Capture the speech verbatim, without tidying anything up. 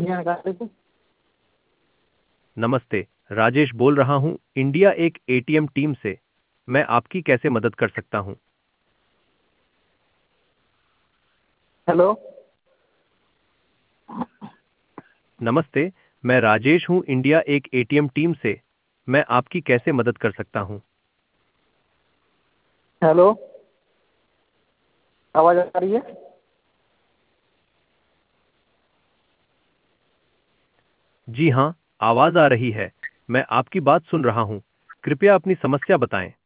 जानकारी थी। नमस्ते, राजेश बोल रहा हूँ इंडिया एक एटीएम टीम से। मैं आपकी कैसे मदद कर सकता हूँ? हेलो। नमस्ते, मैं राजेश हूँ इंडिया एक एटीएम टीम से। मैं आपकी कैसे मदद कर सकता हूँ? हेलो, आवाज आ रही है? जी हाँ, आवाज आ रही है। मैं आपकी बात सुन रहा हूँ। कृपया अपनी समस्या बताएं।